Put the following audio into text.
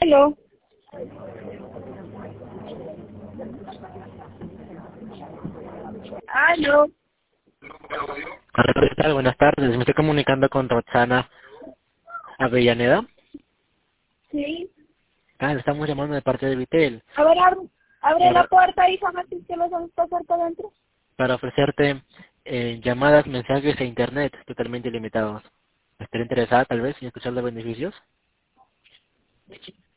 Aló. Aló. Hola, ¿qué tal? Buenas tardes. Me estoy comunicando con Roxana Avellaneda. Sí. Le estamos llamando de parte de Vitel A ver, abre la para, puerta, hija, Martín, que los vamos a pasar por dentro. para ofrecerte llamadas, mensajes e internet totalmente ilimitados. ¿Estaría interesada tal vez en escuchar los beneficios?